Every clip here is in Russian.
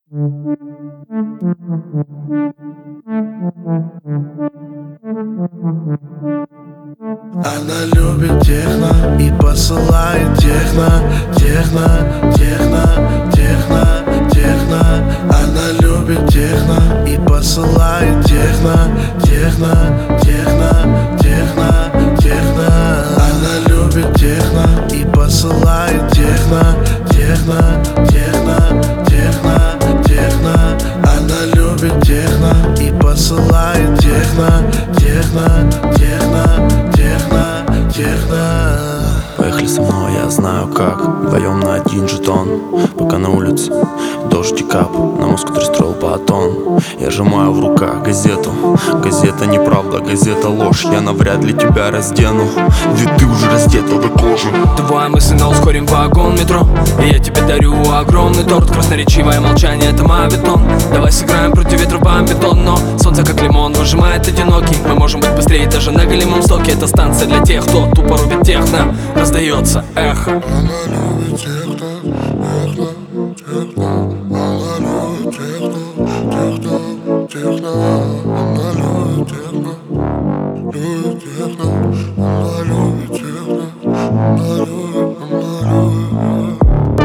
Она любит техно и посылает техно, техно, техно, техно, техно. Она любит техно и посылает техно, техно, техно, техно, техно. Она любит техно и посылает техно, техно, техно, техно, техно. Она любит техно и посылает техно, техно, техно, техно, техно. Поехали со мной, я знаю как. Вдвоем на один жетон. Пока на улице дождь и кап, на мозг, который строил батон. Я сжимаю в руках газету. Газета неправда, газета ложь. Я навряд ли тебя раздену, ведь ты уже раздета до кожи. Твоя мысль на ускорим вагон метро, и я тебе дарю огромный торт. Красноречивое молчание — это моветон. Давай сыграем против ветра в бомбетон. Но солнце как лимон выжимает одинокий. Мы можем быть быстрее даже на голимом стоке. Это станция для тех, кто тупо рубит техно. Раздается эхо. Она любит техно, техно, техно. Она любит техно, техно, техно. Она любит техно, любит техно. Она любит техно, она любит, она любит.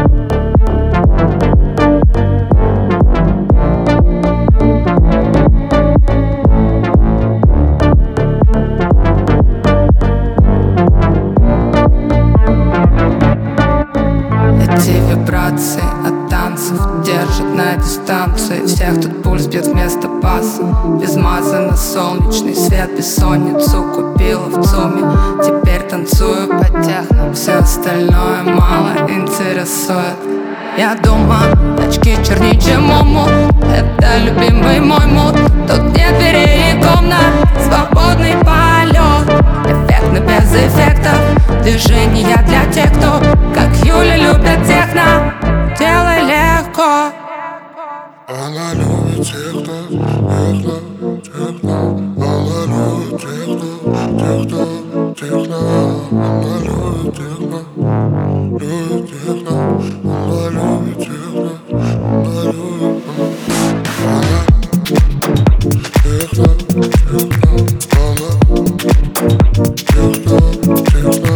Эти вибрации от танцев держат на дистанции. Всех тут пульс бьет вместо паса. Без маза на солнечный свет. Бессонницу купила в ЦУМе. Теперь танцую по техно. Все остальное мало интересует. Я думаю, очки чернее, чем муму. Это любимый мой мут. Тут нет дверей и комнат. Свободный полет. Эффектно без эффектов. Движения для тех, кто, как Юля, любят техно. Делай легко. Она любит техно, техно, техно. Она любит техно, техно, техно. Она любит техно, любит техно. Она любит техно, она любит. Она техно, техно. Она техно, техно.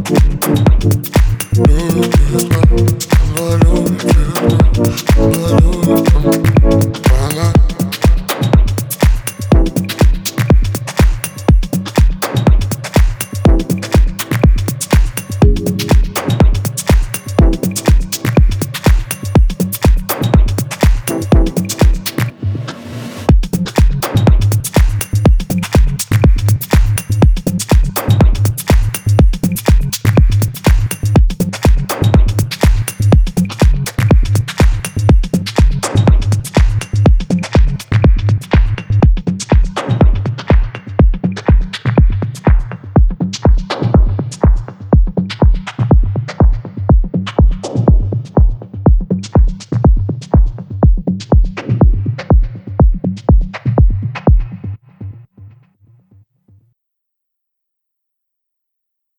Любит техно, она любит техно.